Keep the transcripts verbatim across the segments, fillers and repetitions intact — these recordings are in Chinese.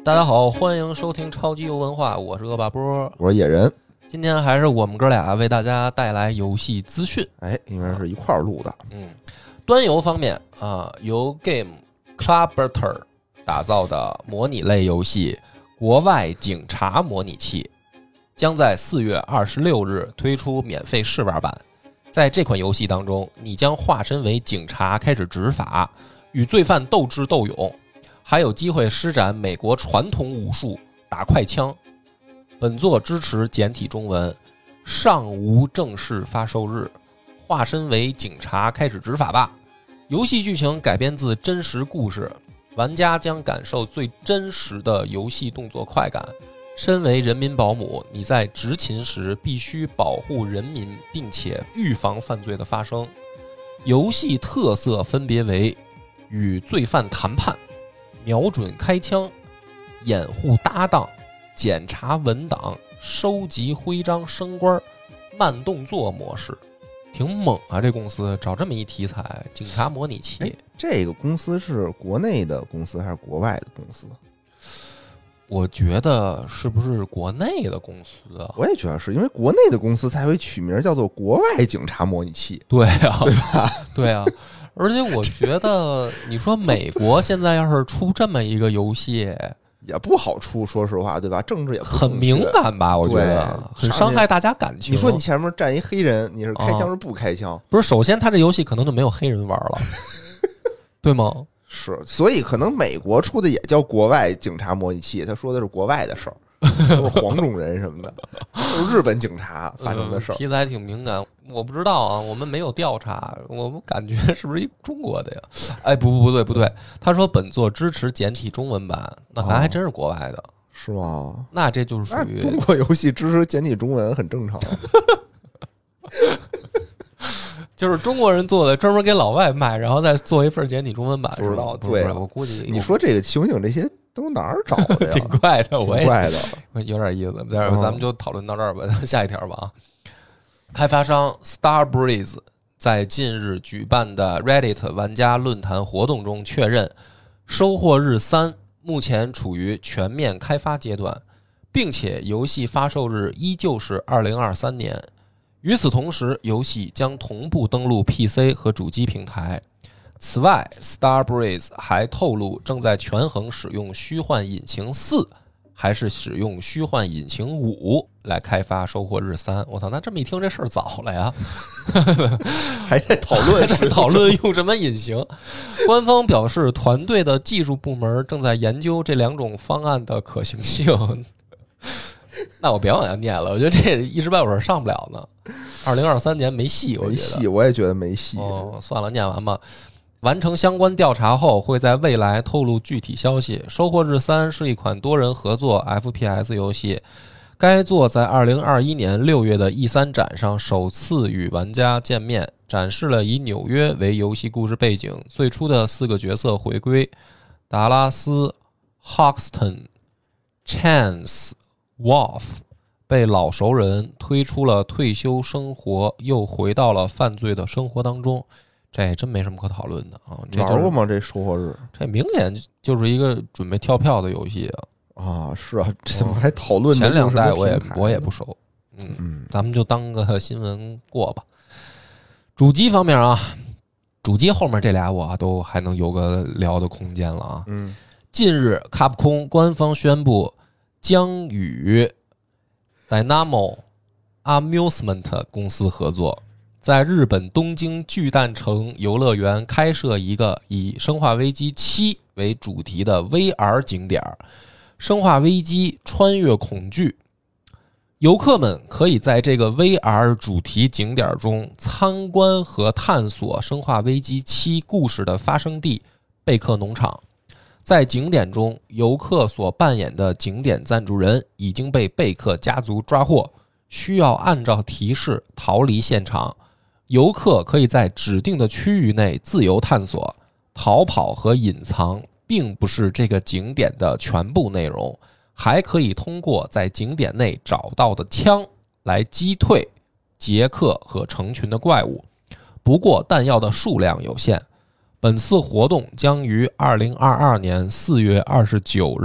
大家好，欢迎收听超级游文化，我是恶霸波， 我是野人。 今天还是我们哥俩为大家带来游戏资讯。 哎，因为是一块儿录的。 嗯，端游方面啊，由 Game Clubber 打造的模拟类游戏《国外警察模拟器》将在四月二十六日推出免费试玩版。在这款游戏当中，你将化身为警察开始执法，与罪犯斗智斗勇，还有机会施展美国传统武术打快枪。本作支持简体中文，尚无正式发售日。化身为警察开始执法吧。游戏剧情改编自真实故事，玩家将感受最真实的游戏动作快感。身为人民保姆，你在执勤时必须保护人民，并且预防犯罪的发生。游戏特色分别为与罪犯谈判、瞄准开枪、掩护搭档、检查文档、收集徽章升官、慢动作模式。挺猛啊，这公司找这么一题材，警察模拟器。 这个公司是国内的公司还是国外的公司？ 我觉得是不是国内的公司啊？ 我也觉得是，因为国内的公司才会取名叫做国外警察模拟器。 对啊， 对吧？ 对啊，而且我觉得，你说美国现在要是出这么一个游戏， 也不好出，说实话，对吧？政治也不很敏感吧？我觉得很伤害大家感情。 你说你前面站一黑人，你是开枪是不开枪？ 啊、不是，首先他这游戏可能就没有黑人玩了，对吗？ 是，所以可能美国出的也叫国外警察模拟器，他说的是国外的事儿，都是黄种人什么的，都是日本警察发生的事儿、 嗯。题材挺敏感，我不知道啊，我们没有调查，我们感觉是不是一中国的呀？哎，不不不对不对，他说本作支持简体中文版，那咱还真是国外的，哦、 是吗？ 那这就是属于中国游戏支持简体中文很正常。 就是中国人做的，专门给老外卖，然后再做一份简体中文版。 不知道， 对，我估计你说这个刑警这些都哪儿找的呀？ 挺怪的，我也怪的， 有点意思。但是咱们就讨论到这儿吧，下一条吧啊。开发商 Starbreeze 在近日举办的 Reddit 玩家论坛活动中确认，收获日三目前处于全面开发阶段，并且游戏发售日依旧是二零二三年。与此同时，游戏将同步登陆 P C 和主机平台。此外 Starbreeze 还透露正在权衡使用虚幻引擎四还是使用虚幻引擎五来开发收获日三。我操，那这么一听这事儿早了呀。 还在讨论还在讨论用什么引擎。官方表示团队的技术部门正在研究这两种方案的可行性。那我别往下念了，我觉得这一时半会儿上不了呢。二零二三年没戏，我觉得没戏，我也觉得没戏。 哦，算了，念完吧。完成相关调查后，会在未来透露具体消息。收获日三是一款多人合作 F P S 游戏，该作在二零二一年六月的 E 三 展上首次与玩家见面，展示了以纽约为游戏故事背景，最初的四个角色回归：达拉斯、Hoxton、Chance、Wolf。被老熟人推出了退休生活，又回到了犯罪的生活当中，这真没什么可讨论的啊！这玩过吗？这收获日， 这明显就是一个准备跳票的游戏啊！啊，是啊，这怎么还讨论？ 前两代我也我也不熟，嗯嗯， 咱们就当个新闻过吧。主机方面啊，主机后面这俩我都还能有个聊的空间了啊。 嗯， 近日，卡普空官方宣布将与Dynamo Amusement 公司合作，在日本东京巨蛋城游乐园开设一个以《生化危机七》为主题的 V R 景点《生化危机穿越恐惧》。游客们可以在这个 V R 主题景点中参观和探索《生化危机七》故事的发生地贝克农场。在景点中，游客所扮演的景点赞助人已经被贝克家族抓获，需要按照提示逃离现场。游客可以在指定的区域内自由探索，逃跑和隐藏并不是这个景点的全部内容，还可以通过在景点内找到的枪来击退杰克和成群的怪物，不过弹药的数量有限。本次活动将于二零二二年四月二十九日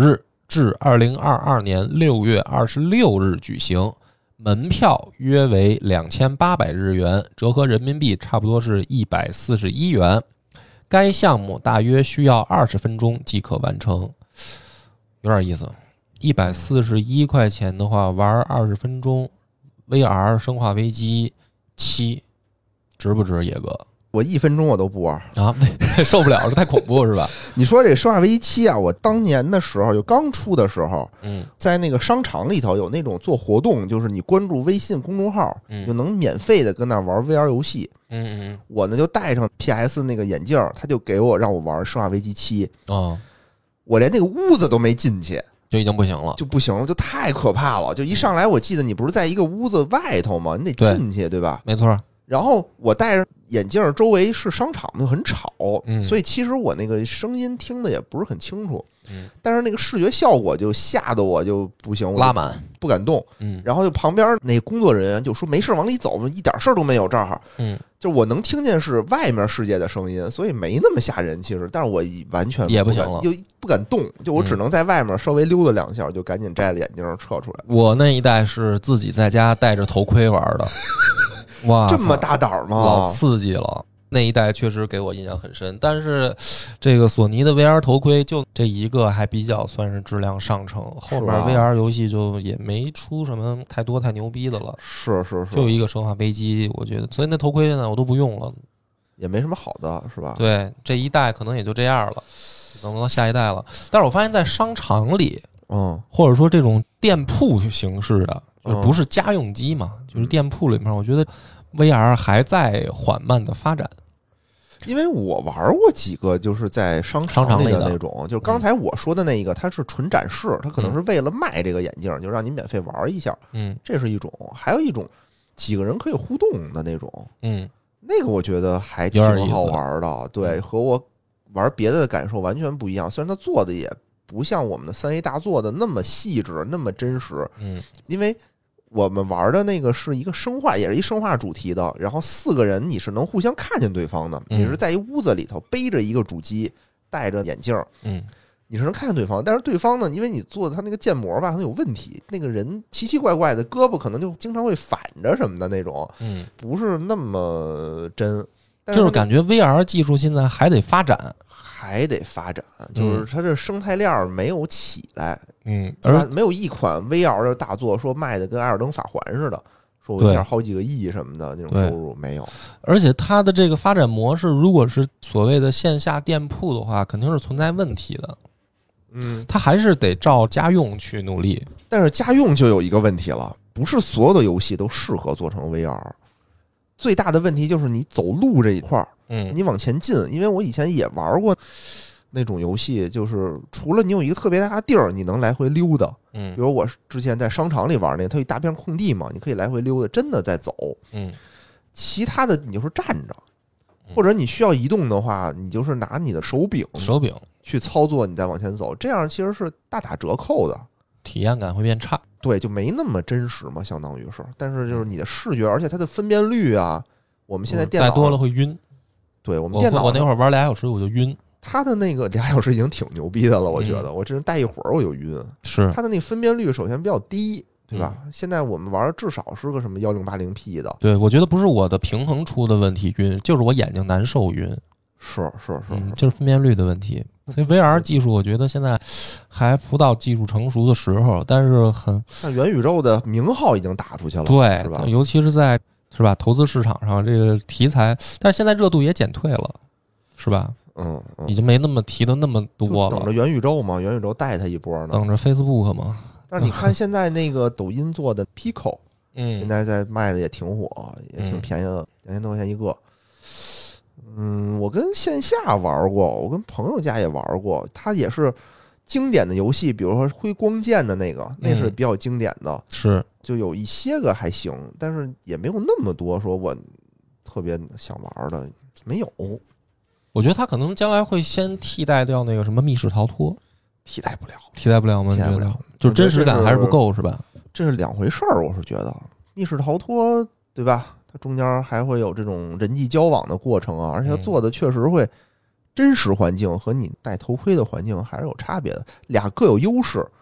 至二零二二年六月二十六日举行，门票约为两千八百日元，折合人民币差不多是一百四十一元。该项目大约需要二十分钟即可完成，有点意思。一百四十一块钱的话，玩二十分钟 ，V R 生化危机七，值不值？野哥， 我一分钟我都不玩啊，受不了，这太恐怖是吧？ 你说这《生化危机七》啊，我当年的时候就刚出的时候， 嗯， 在那个商场里头有那种做活动，就是你关注微信公众号， 嗯， 就能免费的跟那玩 V R 游戏。 嗯嗯嗯， 我呢就带上 P S 那个眼镜，他就给我让我玩《生化危机七》。 哦， 我连那个屋子都没进去。 就已经不行了， 就不行了，就太可怕了。就一上来，我记得你不是在一个屋子外头吗？你得进去， 对, 对吧？ 没错。 然后我戴着眼镜，周围是商场，就很吵， 嗯， 所以其实我那个声音听的也不是很清楚。 嗯， 但是那个视觉效果就吓得我就不行， 拉满， 不敢动。 嗯， 然后就旁边那工作人员就说没事往里走，一点事儿都没有这儿。 嗯， 就我能听见是外面世界的声音，所以没那么吓人。其实，但是我完全不也不行了， 就不敢动，就我只能在外面稍微溜达两下，就赶紧摘了眼镜撤出来。 我那一代是自己在家戴着头盔玩的，哇， 这么大胆吗？ 老刺激了。那一代确实给我印象很深，但是这个索尼的 V R 头盔就这一个还比较算是质量上乘，后面 V R 游戏就也没出什么太多太牛逼的了。 是是是， 就一个生化危机，我觉得，所以那头盔现在我都不用了， 也没什么好的，是吧？ 对，这一代可能也就这样了，等到下一代了。但是我发现，在商场里， 嗯， 或者说这种店铺形式的，就不是家用机嘛，嗯、就是店铺里面，我觉得 V R 还在缓慢的发展。 因为我玩过几个，就是在商场里的那种，就是刚才我说的那一个，它是纯展示，它可能是为了卖这个眼镜，就让你免费玩一下。嗯，这是一种，还有一种几个人可以互动的那种， 嗯， 那个我觉得还挺好玩的。对，和我玩别的的感受完全不一样。虽然它做的也不像我们的三 A 大作的那么细致，那么真实。 嗯， 因为我们玩的那个是一个生化，也是一生化主题的，然后四个人你是能互相看见对方的，你是在一屋子里头背着一个主机，戴着眼镜， 嗯， 你是能看见对方，但是对方呢，因为你做的他那个建模吧，可能有问题，那个人奇奇怪怪的，胳膊可能就经常会反着什么的那种， 嗯， 不是那么真，但就是感觉 V R 技术现在还得发展。 还得发展，就是它这生态链没有起来， 嗯， 而没有一款 V R 的大作说卖的跟《艾尔登法环》似的，说我一下好几个亿什么的那种收入没有。 而且它的这个发展模式，如果是所谓的线下店铺的话，肯定是存在问题的。 嗯， 它还是得照家用去努力。 但是家用就有一个问题了，不是所有的游戏都适合做成 V R。最大的问题就是你走路这一块儿。 嗯， 你往前进，因为我以前也玩过那种游戏，就是除了你有一个特别大的地儿，你能来回溜达。 嗯， 比如我之前在商场里玩那个，它有一大片空地嘛，你可以来回溜达，真的在走。 嗯， 其他的你就是站着，或者你需要移动的话，你就是拿你的手柄手柄去操作，你再往前走，这样其实是大打折扣的， 体验感会变差。 对，就没那么真实嘛，相当于是。但是就是你的视觉，而且它的分辨率啊，我们现在电脑带多了会晕。 对，我们电脑我, 我那会儿玩俩小时我就晕， 他的那个俩小时已经挺牛逼的了，我觉得、嗯、我这人待一会儿我就晕。 是他的那个分辨率首先比较低，对吧？嗯、现在我们玩至少是个什么幺零八零 P 的。 对，我觉得不是我的平衡出的问题晕，就是我眼睛难受晕。 是是是、 嗯，就是分辨率的问题。所以 V R 技术我觉得现在还不到技术成熟的时候，但是很像元宇宙的名号已经打出去了， 对， 是吧？ 尤其是在是吧投资市场上这个题材，但是现在热度也减退了。是吧？ 嗯，嗯， 已经没那么提的那么多了。 等着元宇宙嘛，元宇宙带它一波呢。 等着 Facebook 嘛。 但是你看现在那个抖音做的 Pico， 嗯， 现在在卖的也挺火，也挺便宜的，两千多块钱一个。嗯，我跟线下玩过，我跟朋友家也玩过，它也是经典的游戏，比如说挥光剑的那个，那是比较经典的。 是， 就有一些个还行，但是也没有那么多说我特别想玩的。没有， 我觉得他可能将来会先替代掉那个什么密室逃脱， 替代不了， 替代不了吗？ 替代不了， 就真实感还是不够，是吧？ 这是两回事儿，我是觉得密室逃脱，对吧？它中间还会有这种人际交往的过程啊，而且它做的确实会真实环境和你戴头盔的环境还是有差别的，俩各有优势。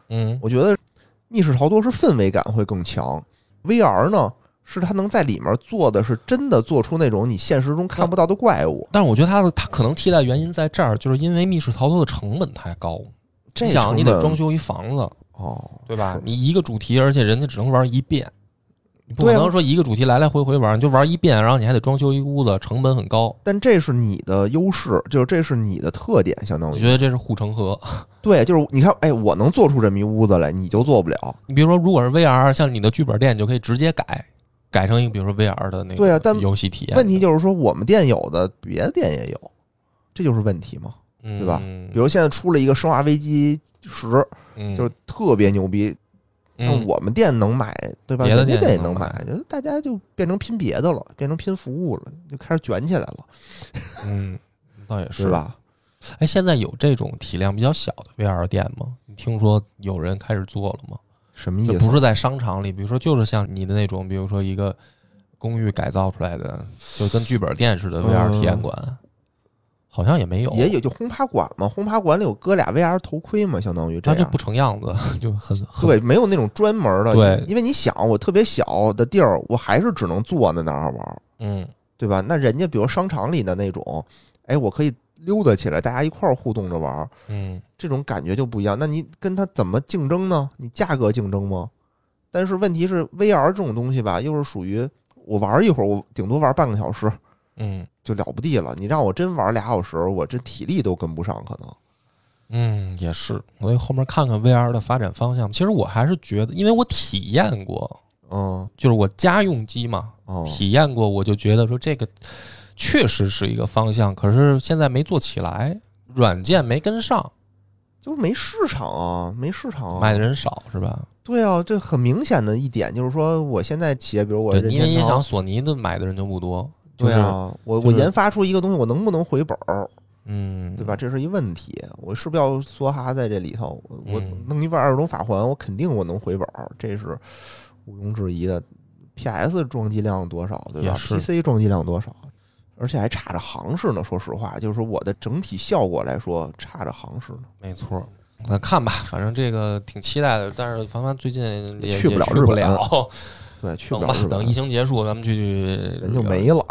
嗯， 我觉得密室逃脱是氛围感会更强 ，V R 呢是它能在里面做的是真的做出那种你现实中看不到的怪物。 但是我觉得它的它可能替代原因在这儿，就是因为密室逃脱的成本太高。 这你想，你得装修一房子， 哦， 对吧？你一个主题，而且人家只能玩一遍，你不可能说一个主题来来回回玩，你就玩一遍，然后你还得装修一屋子，成本很高。 但这是你的优势，就是这是你的特点，相当于我觉得这是护城河。 对，就是你看，哎，我能做出这么一屋子来，你就做不了。 你比如说，如果是 V R， 像你的剧本店，你就可以直接改，改成一个比如说 V R 的那个对啊，但游戏体验。 问题就是说，我们店有的，别的店也有，这就是问题嘛，对吧？ 嗯、 比如现在出了一个《生化危机十》， 嗯， 就是特别牛逼。那我们店能买，对吧？ 别的店也能买，就大家就变成拼别的了，变成拼服务了，就开始卷起来了。 嗯，倒也是， 是吧？ 哎，现在有这种体量比较小的 V R 店吗？你听说有人开始做了吗？ 什么意思？ 就不是在商场里，比如说就是像你的那种，比如说一个公寓改造出来的，就跟剧本店似的 V R 体验馆。嗯，好像也没有， 也有就轰趴馆嘛，轰趴馆里有搁俩 V R 头盔嘛，相当于这样， 它就不成样子，就很对，没有那种专门的， 对， 因为你想，我特别小的地儿，我还是只能坐在那儿玩， 嗯， 对吧？那人家比如商场里的那种，哎，我可以溜达起来，大家一块儿互动着玩， 嗯， 这种感觉就不一样。那你跟他怎么竞争呢？你价格竞争吗？但是问题是 V R 这种东西吧，又是属于我玩一会儿，我顶多玩半个小时。 嗯， 就了不地了。你让我真玩俩小时，我这体力都跟不上，可能。 嗯，也是。所以后面看看 V R 的发展方向。其实我还是觉得，因为我体验过， 嗯， 就是我家用机嘛， 哦、 体验过，我就觉得说这个确实是一个方向，可是现在没做起来，软件没跟上， 就是没市场啊，没市场啊， 买的人少是吧？ 对啊，这很明显的一点就是说，我现在企业，比如我任天堂， 你也想索尼的买的人就不多。 对啊，我我研发出一个东西，我能不能回本儿？ 嗯， 对吧？这是一问题。我是不是要梭哈在这里头？我弄一万二十种法环，我肯定我能回本儿，这是毋庸置疑的。P S 装机量多少，对吧 ？P C 装机量多少？而且还差着行市呢。说实话，就是说我的整体效果来说，差着行市呢。 没错。那看吧，反正这个挺期待的，但是凡凡最近也去不了日本。 对，去不了。等吧，等疫情结束，咱们去， 人就没了。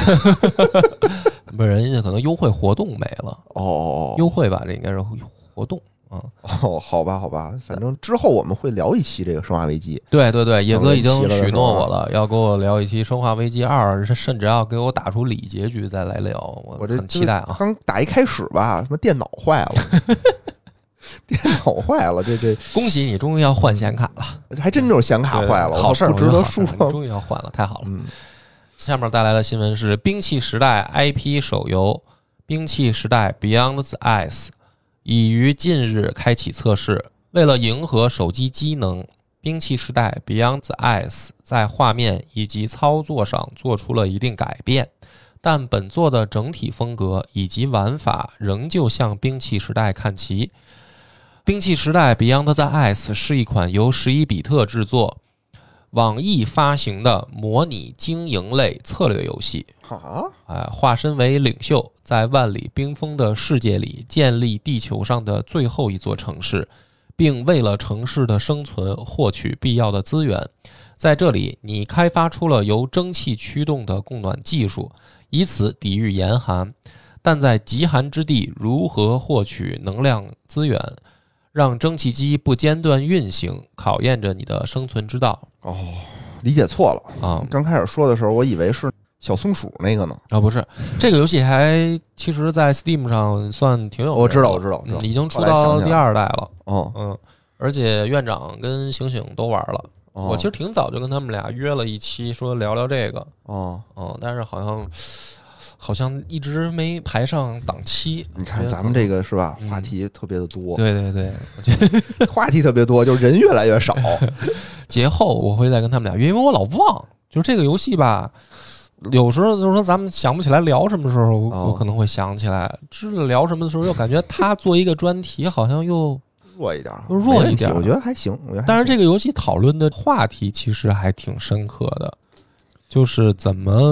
不是，人家可能优惠活动没了。 哦， 优惠吧，这应该是活动啊。 哦，好吧，好吧，反正之后我们会聊一期这个《生化危机》。 对对对，野哥已经许诺我了，要跟我聊一期《生化危机二》，甚至要给我打出里结局再来聊。我很期待啊！ 刚打一开始吧，什么电脑坏了。电脑坏了，这这恭喜你，终于要换显卡了， 还真就是显卡坏了， 好事儿， 不值得说， 终于要换了，太好了。 嗯， 下面带来的新闻是《兵器时代》I P 手游《兵器时代 Beyond the Ice》已于近日开启测试。为了迎合手机机能，《兵器时代 Beyond the Ice》在画面以及操作上做出了一定改变。但本作的整体风格以及玩法仍旧向《兵器时代》看齐。兵器时代 Beyond the Ice 是一款由十一比特制作、网易发行的模拟经营类策略游戏。 啊， 哎，化身为领袖，在万里冰封的世界里建立地球上的最后一座城市，并为了城市的生存获取必要的资源。在这里，你开发出了由蒸汽驱动的供暖技术，以此抵御严寒。但在极寒之地，如何获取能量资源？让蒸汽机不间断运行，考验着你的生存之道。 哦，理解错了啊！ 刚开始说的时候，我以为是小松鼠那个呢。 啊，不是，这个游戏还其实，在 Steam 上算挺有名的。 我知道，我知道， 嗯、已经出到第二代了。 哦， 嗯，而且院长跟醒醒都玩了。 哦、 我其实挺早就跟他们俩约了一期，说聊聊这个。 哦， 嗯，但是好像。好像一直没排上档期。 你看咱们这个是吧，话题特别的多。 对对对，我觉得话题特别多，就是人越来越少。 节后我会再跟他们俩约，因为我老忘，就是这个游戏吧，有时候就是说咱们想不起来聊什么时候，我可能会想起来，知道聊什么的时候，又感觉他做一个专题好像又弱一点， 弱一点。 我觉得还行，我觉得。 但是这个游戏讨论的话题其实还挺深刻的，就是怎么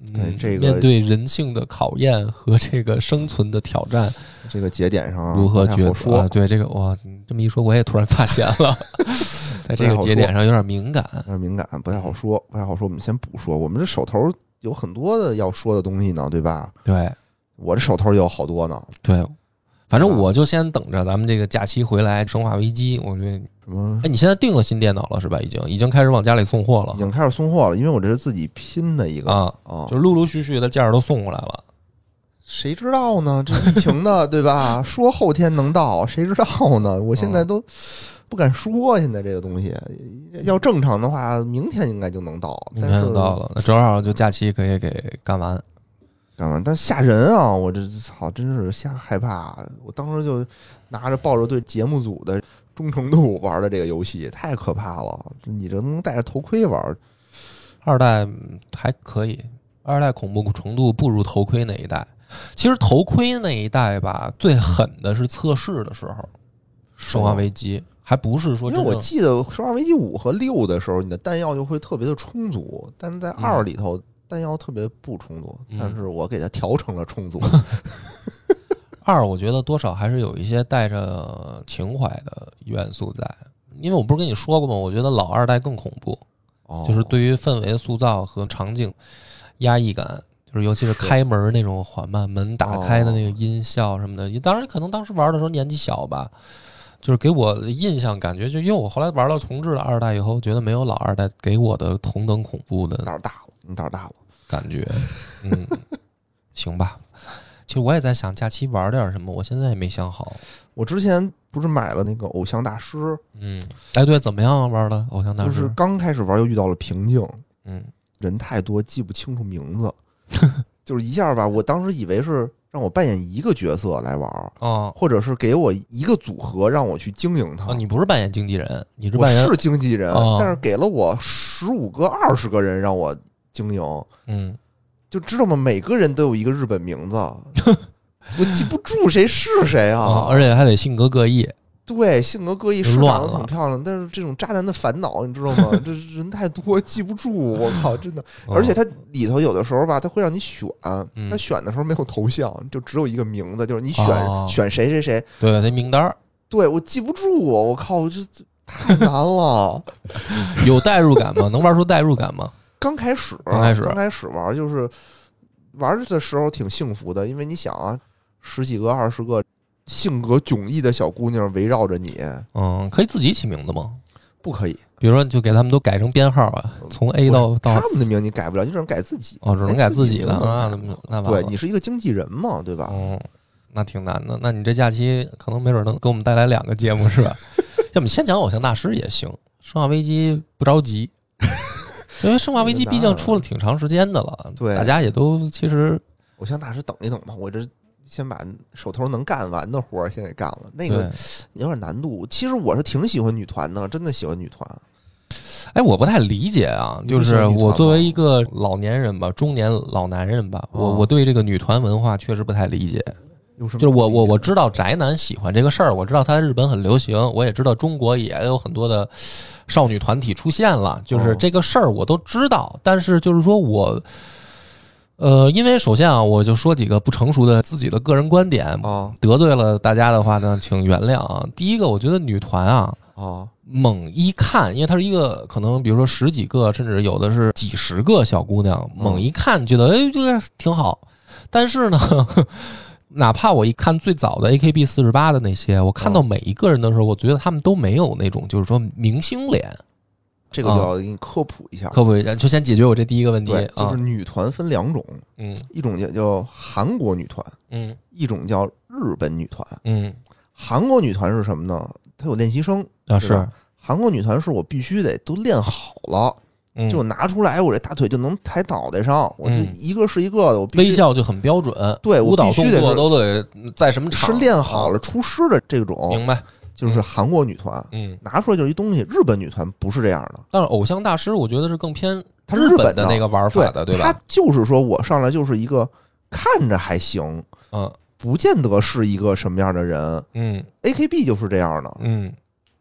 对这个面对人性的考验和这个生存的挑战， 这个节点上如何抉择啊？对这个，哇，这么一说，我也突然发现了，在这个节点上有点敏感， 有点敏感，不太好说，不太好说。我们先不说，我们这手头有很多的要说的东西呢，对吧？ 对， 我这手头也有好多呢。 对，反正我就先等着咱们这个假期回来，《生化危机》，我觉得什么？ 哎，你现在订了新电脑了是吧？已经已经开始往家里送货了， 已经开始送货了，因为我这是自己拼的一个啊啊，就陆陆续续的件儿都送过来了。 谁知道呢？这疫情的，对吧？说后天能到，谁知道呢？我现在都不敢说。现在这个东西要正常的话，明天应该就能到。 明天就到了，那正好就假期可以给干完。 干完，但吓人啊！我这操，真是吓害怕。我当时就拿着抱着对节目组的忠诚度玩的这个游戏，太可怕了。你这能戴着头盔玩？ 二代还可以，二代恐怖程度不如头盔那一代。其实头盔那一代吧，最狠的是测试的时候，《生化危机》还不是说， 因为我记得《生化危机五》和六的时候，你的弹药就会特别的充足，但是在二里头弹药特别不充足， 嗯、 但是我给它调成了充足。 二我觉得多少还是有一些带着情怀的元素在，因为我不是跟你说过吗？我觉得老二代更恐怖， 哦、 就是对于氛围塑造和场景压抑感。就是尤其是开门那种缓慢，门打开的那个音效什么的，当然可能当时玩的时候年纪小吧，就是给我的印象感觉，就因为我后来玩到重置的二代以后，觉得没有老二代给我的同等恐怖的胆儿大了，你胆儿大了， 感觉，嗯，行吧。其实我也在想假期玩点什么，我现在也没想好。 我之前不是买了那个偶像大师， 嗯，哎对，怎么样啊？玩的偶像大师？ 就是刚开始玩又遇到了瓶颈， 嗯， 人太多记不清楚名字。就是一下吧，我当时以为是让我扮演一个角色来玩啊、 哦， 或者是给我一个组合让我去经营它。 哦、你不是扮演经纪人，你是扮演我是经纪人、 哦， 但是给了我十五个、二十个人让我经营。 嗯， 就知道吗？每个人都有一个日本名字，我记不住谁是谁啊、 哦！而且还得性格各异。 对，性格各异，是长得挺漂亮，但是这种渣男的烦恼，你知道吗？这人太多，记不住。我靠，真的！而且它里头有的时候吧，它会让你选， 嗯、 它选的时候没有头像，就只有一个名字，就是你选、 哦、 选谁谁谁。 对，那名单。 对，我记不住，我靠，这太难了。 有代入感吗？能玩出代入感吗？ 刚开始， 刚开始， 刚开始玩就是玩的时候挺幸福的，因为你想啊，十几个、二十个。性格迥异的小姑娘围绕着你， 嗯，可以自己起名字吗？ 不可以， 比如说就给他们都改成编号啊，从 A 到到他们的名你改不了，你只能改自己。 哦，只能改自己的啊，那对你是一个经纪人嘛，对吧？ 哦，那挺难的。那你这假期可能没准能给我们带来两个节目是吧？要么先讲偶像大师也行，生化危机不着急，因为生化危机毕竟出了挺长时间的了， 对， 大家也都其实偶像大师等一等吧，我这。先把手头能干完的活儿先给干了，那个有点难度。其实我是挺喜欢女团的，真的喜欢女团。 哎，我不太理解啊，就是我作为一个老年人吧，中年老男人吧，我我对这个女团文化确实不太理解。就是我我我知道宅男喜欢这个事儿，我知道它在日本很流行，我也知道中国也有很多的少女团体出现了，就是这个事儿我都知道，但是就是说我。呃，因为首先啊，我就说几个不成熟的自己的个人观点啊，得罪了大家的话呢，请原谅啊。第一个，我觉得女团啊，啊，猛一看，因为它是一个可能，比如说十几个，甚至有的是几十个小姑娘，猛一看觉得哎，这个挺好。但是呢，哪怕我一看最早的 A K B 四十八的那些，我看到每一个人的时候，我觉得他们都没有那种就是说明星脸。 这个就要给你科普一下， 啊、科普一下，就先解决我这第一个问题。 对，就是女团分两种， 嗯， 一种叫叫韩国女团， 嗯， 一种叫日本女团， 嗯。 韩国女团是什么呢？它有练习生啊，是韩国女团是我必须得都练好了， 嗯、 就拿出来，我这大腿就能抬脑袋上，我这一个是一个的，我必须微笑就很标准， 对， 舞蹈动作都得在什么场是练好了出师的这种， 明白。 就是韩国女团， 嗯， 拿出来就是一东西。日本女团不是这样的， 但是偶像大师，我觉得是更偏它是日本的那个玩法的，对吧？ 它就是说我上来就是一个看着还行， 嗯， 不见得是一个什么样的人， 嗯 ，A K B 就是这样的， 嗯，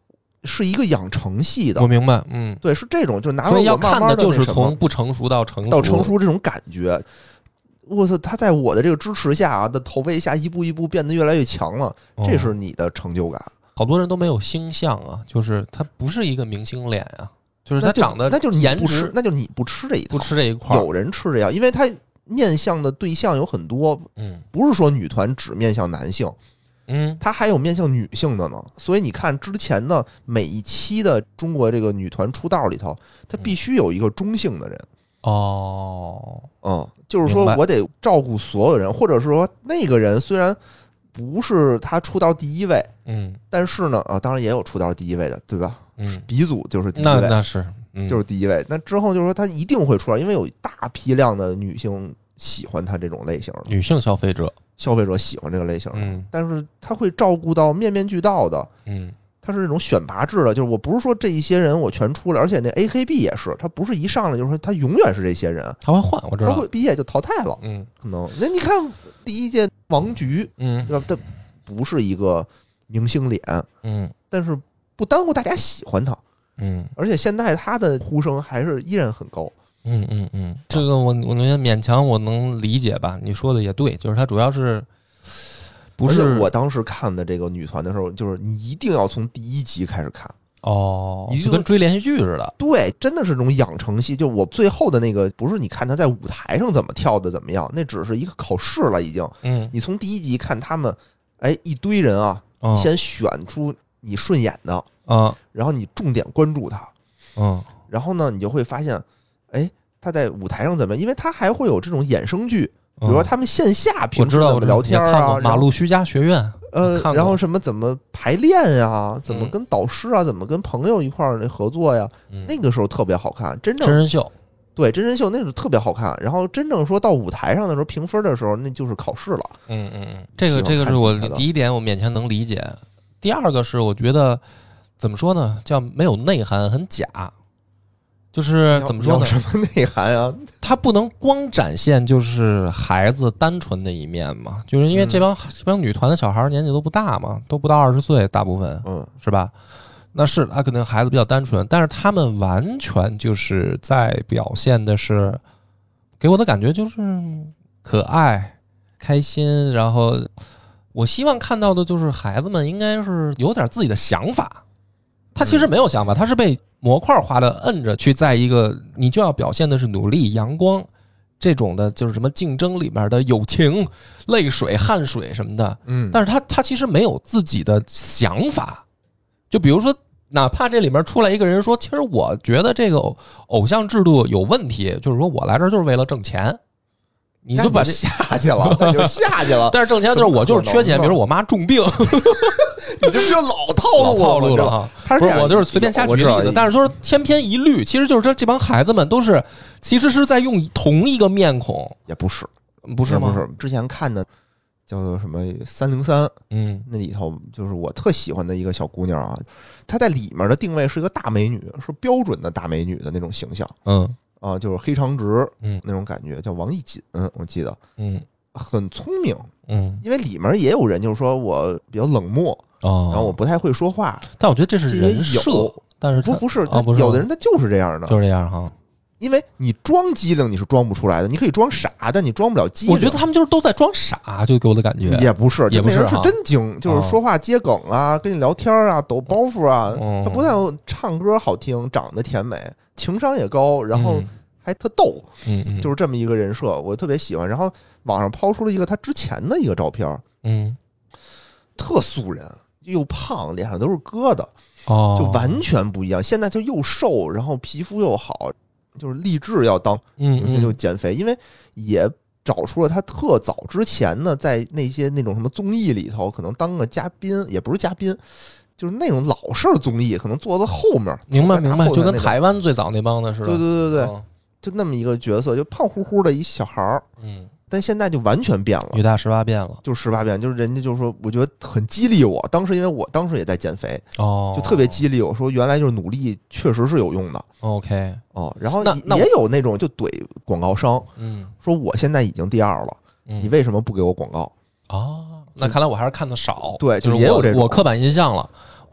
是一个养成系的。 我明白，嗯， 对，是这种，就拿所以要看的就是从不成熟到成熟到成熟这种感觉。我操，他在我的这个支持下啊，的投喂下一步一步变得越来越强了，这是你的成就感。哦、 好多人都没有星象啊，就是他不是一个明星脸啊，就是他长得那就是颜值， 那就是你不吃这一套， 不吃这一块。 有人吃这样，因为他面向的对象有很多， 嗯， 不是说女团只面向男性， 嗯， 他还有面向女性的呢。所以你看之前的每一期的中国这个女团出道里头，他必须有一个中性的人。 哦， 嗯，就是说我得照顾所有人，或者是说那个人虽然不是他出道第一位， 嗯， 但是呢，啊，当然也有出道第一位的，对吧？ 嗯， 鼻祖就是第一位， 那那是、嗯、 就是第一位。那之后就是说他一定会出道，因为有大批量的女性喜欢他这种类型的， 女性消费者， 消费者喜欢这个类型的， 嗯， 但是他会照顾到面面俱到的， 嗯。 它是这种选拔制的，就是我不是说这一些人我全出了，而且那 A K B 也是，他不是一上来就是说他永远是这些人， 他会换，我知道， 他会毕业就淘汰了， 嗯， 可能那你看第一届王菊， 嗯， 对吧？他不是一个明星脸， 嗯， 但是不耽误大家喜欢他， 嗯， 而且现在他的呼声还是依然很高， 嗯嗯嗯，这个我我觉得勉强我能理解吧，你说的也对，就是他主要是。不是我当时看的这个女团的时候，就是你一定要从第一集开始看哦， 你就跟追连续剧似的。 对，真的是这种养成系。就我最后的那个，不是你看他在舞台上怎么跳的怎么样，那只是一个考试了已经。 嗯， 你从第一集看他们，哎，一堆人啊， 哦、 先选出你顺眼的啊， 然后你重点关注他， 嗯， 然后呢，你就会发现，哎，他在舞台上怎么样？因为他还会有这种衍生剧。比如说他们线下平时怎么聊天啊， 马路虚家学院， 呃，然后什么怎么排练呀，怎么跟导师啊，怎么跟朋友一块儿合作呀，那个时候特别好看。真正真人秀， 对真人秀那个特别好看。然后真正说到舞台上的时候评分的时候，那就是考试了。 嗯嗯嗯，这个这个是我第一点，我勉强能理解。第二个是我觉得怎么说呢，叫没有内涵，很假。就是怎么说呢？ 什么内涵啊？ 他不能光展现就是孩子单纯的一面嘛，就是因为这帮、嗯、这帮女团的小孩年纪都不大嘛，都不到二十岁，大部分， 嗯， 是吧？那是他可能孩子比较单纯，但是他们完全就是在表现的是，给我的感觉就是可爱、开心，然后我希望看到的就是孩子们应该是有点自己的想法。他其实没有想法，他是被模块化的摁着去在一个你就要表现的是努力、阳光这种的，就是什么竞争里面的友情、泪水、汗水什么的。 嗯， 但是他他其实没有自己的想法。就比如说，哪怕这里面出来一个人说，其实我觉得这个偶偶像制度有问题，就是说我来这儿就是为了挣钱。你就把这下去了，那就下去了。 但是挣钱就是我就是缺钱，比如我妈重病， 你这不就老套路套路了哈？ 他不是我就是随便瞎举例子，但是说千篇一律，其实就是说这帮孩子们都是其实是在用同一个面孔， 也不是， 不是吗？ 不是，之前看的叫做什么三零三，嗯，那里头就是我特喜欢的一个小姑娘啊，她在里面的定位是一个大美女，是标准的大美女的那种形象， 嗯。 啊，就是黑长直，嗯，那种感觉，叫王艺锦，我记得， 嗯， 很聪明， 嗯， 因为里面也有人就是说我比较冷漠， 哦， 然后我不太会说话， 但我觉得这是人设，但是不不是， 哦、不是有的人他就是这样的， 就是这样哈。 因为你装机灵你是装不出来的，你可以装傻，但你装不了机灵。 我觉得他们就是都在装傻，就给我的感觉也不是， 也不是是真精，就是说话接梗啊，跟你聊天啊，抖包袱啊， 嗯、 他不但唱歌好听，长得甜美，情商也高，然后。 嗯还特逗， 嗯嗯， 就是这么一个人设，我特别喜欢。然后网上抛出了一个他之前的一个照片， 嗯， 特素人，又胖，脸上都是疙瘩， 哦， 就完全不一样。现在就又瘦，然后皮肤又好，就是立志要当， 嗯嗯， 就减肥，因为也找出了他特早之前呢，在那些那种什么综艺里头，可能当个嘉宾，也不是嘉宾。就是那种老式综艺，可能坐在后面， 明白明白，就跟台湾最早那帮的似的。 对对对对， 哦、 就那么一个角色，就胖乎乎的一小孩儿， 嗯， 但现在就完全变了， 女大十八变了， 就十八变，就是人家就是说，我觉得很激励我。当时因为我当时也在减肥， 哦， 就特别激励我说，原来就是努力确实是有用的。 OK， 哦，然后也有那种就怼广告商， 嗯， 说我现在已经第二了， 嗯、 你为什么不给我广告？ 哦，那看来我还是看的少， 对， 就是也有这种我刻板印象了。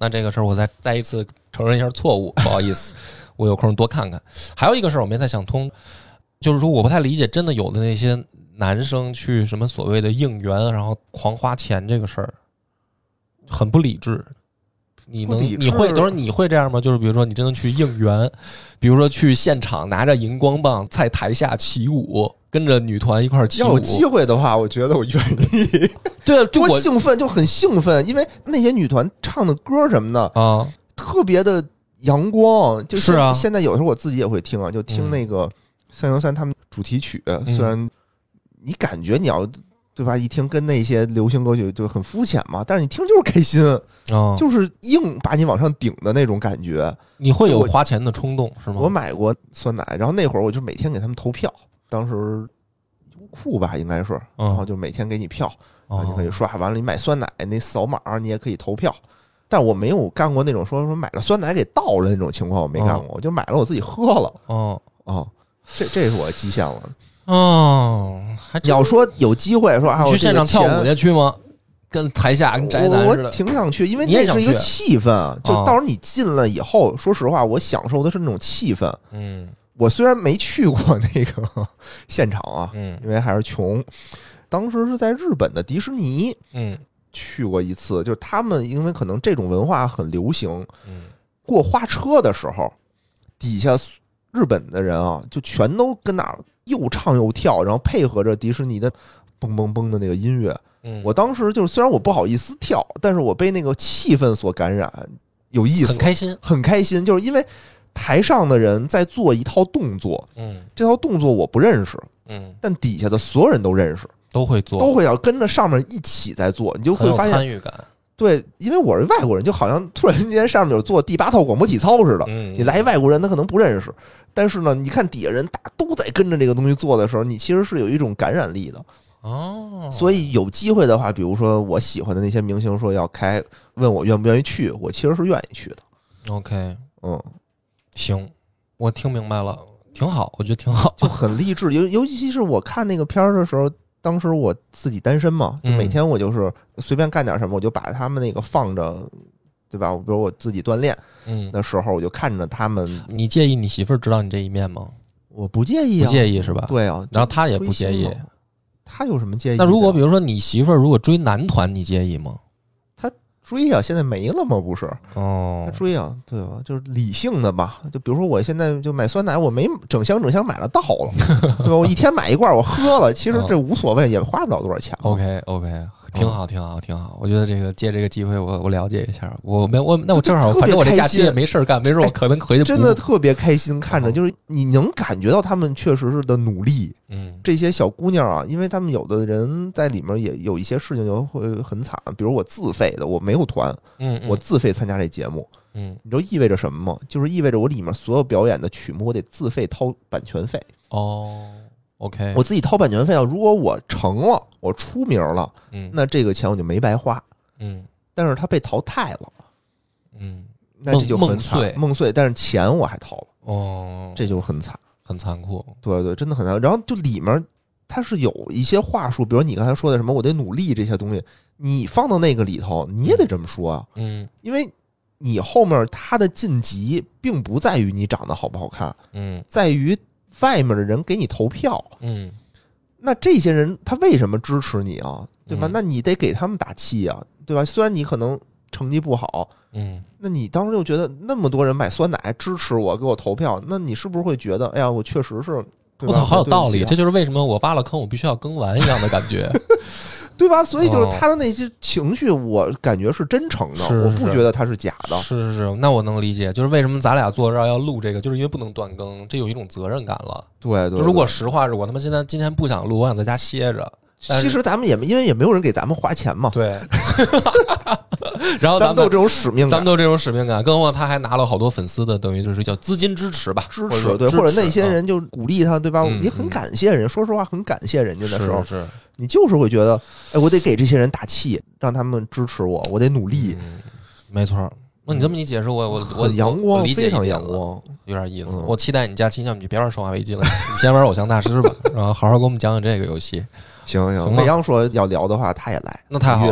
那这个事儿我再再一次承认一下错误，不好意思，我有空多看看。还有一个事儿我没太想通，就是说我不太理解，真的有的那些男生去什么所谓的应援，然后狂花钱这个事儿，很不理智。你能你会都是你会这样吗？就是比如说你真的去应援，比如说去现场拿着荧光棒在台下起舞，跟着女团一块儿起舞。 要有机会的话，我觉得我愿意。 对， 多兴奋，就很兴奋，因为那些女团唱的歌什么的啊， 特别的阳光。就是啊， 现在有时候我自己也会听啊，就听那个三零三他们主题曲， 嗯、 虽然你感觉你要。对吧？一听跟那些流行歌曲就很肤浅嘛，但是你听就是开心， 哦、 就是硬把你往上顶的那种感觉。 你会有花钱的冲动是吗？ 我买过酸奶，然后那会儿我就每天给他们投票，当时优酷吧应该是，然后就每天给你票，然后你可以刷，完了你买酸奶那扫码你也可以投票。但我没有干过那种说说买了酸奶给倒了那种情况，我没干过，我就买了我自己喝了。 哦哦，这这是我极限了。 哦，还你要说有机会说啊， 去现场跳舞去去吗？跟台下跟宅男似的， 我挺想去，因为那是一个气氛。就到时候你进了以后，说实话，我享受的是那种气氛。 嗯， 我虽然没去过那个现场啊， 嗯， 因为还是穷。当时是在日本的迪士尼， 嗯， 去过一次，就是他们因为可能这种文化很流行， 嗯， 过花车的时候，底下日本的人啊，就全都跟那儿。又唱又跳，然后配合着迪士尼的嘣嘣嘣的那个音乐， 嗯， 我当时就是虽然我不好意思跳，但是我被那个气氛所感染，有意思， 很开心， 很开心，就是因为台上的人在做一套动作， 嗯， 这套动作我不认识， 嗯， 但底下的所有人都认识， 都会做， 都会要跟着上面一起在做，你就会发现参与感。 对，因为我是外国人，就好像突然间上面有做第八套广播体操似的， 嗯， 你来外国人他可能不认识。但是呢，你看底下人大都在跟着这个东西做的时候，你其实是有一种感染力的哦。 所以有机会的话，比如说我喜欢的那些明星说要开，问我愿不愿意去，我其实是愿意去的。 OK， 嗯， 行，我听明白了，挺好，我觉得挺好， 就很励志。尤尤其是我看那个片儿的时候，当时我自己单身嘛，就每天我就是随便干点什么，我就把他们那个放着。对吧？比如我自己锻炼， 嗯， 那时候我就看着他们。 你介意你媳妇儿知道你这一面吗？ 我不介意啊， 不介意是吧？ 对啊， 然后他也不介意， 他有什么介意？ 那如果比如说你媳妇儿如果追男团，你介意吗？ 他追啊，现在没了吗？不是哦， 他追啊，对吧？就是理性的吧。就比如说我现在就买酸奶，我没整箱整箱买了倒了，对吧？我一天买一罐，我喝了，其实这无所谓，也花不了多少钱。 OK OK。挺好，挺好，挺好。我觉得这个借这个机会我，我我了解一下。我没我那我正好，反正我这假期也没事干，没事我可能回去。 真的特别开心，看着就是你能感觉到他们确实是的努力。 嗯， 这些小姑娘啊，因为他们有的人在里面也有一些事情就会很惨，比如我自费的，我没有团， 嗯， 我自费参加这节目， 嗯， 你知道意味着什么吗？就是意味着我里面所有表演的曲目我得自费掏版权费。 哦。OK， 我自己掏版权费啊！如果我成了，我出名了， 嗯， 那这个钱我就没白花， 嗯。 但是他被淘汰了， 嗯， 那这就很惨，梦碎。但是钱我还掏了， 哦， 这就很惨， 很残酷。 对对，真的很残酷。然后就里面它是有一些话术，比如你刚才说的什么，我得努力这些东西，你放到那个里头，你也得这么说啊， 嗯， 因为你后面他的晋级并不在于你长得好不好看， 嗯， 在于。外面的人给你投票， 嗯， 那这些人他为什么支持你啊？对吧？ 嗯、 那你得给他们打气啊，对吧？虽然你可能成绩不好， 嗯， 那你当时就觉得那么多人买酸奶支持我，给我投票，那你是不是会觉得，哎呀，我确实是， 我操，好有道理，这就是为什么我挖了坑，我必须要更完一样的感觉。 对吧？所以就是他的那些情绪，我感觉是真诚的， 哦、 我不觉得他是假的。 是是是，那我能理解，就是为什么咱俩坐这儿要录这个，就是因为不能断更，这有一种责任感了。 对 对, 对， 就如果实话是我他妈现在今天不想录，我想在家歇着。 其实咱们也因为也没有人给咱们花钱嘛。 对。然后咱们都有这种使命感， 咱们都有这种使命感，更何况他还拿了好多粉丝的，等于就是叫资金支持吧， 支持对，或者那些人就鼓励他，对吧？也很感谢人，说实话很感谢人家的时候， 是你就是会觉得，哎，我得给这些人打气，让他们支持我，我得努力。 没错，那你这么一解释，我我我阳光， 非常阳光， 有点意思。我期待你假期，要么你别玩生化危机了，你先玩偶像大师吧，然后好好给我们讲讲这个游戏。 行行，未央说要聊的话，他也来， 那太好了。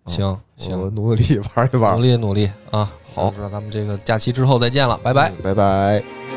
行行， 我努努力玩一玩， 努力努力啊！ 好， 那咱们这个假期之后再见了，拜拜， 拜拜。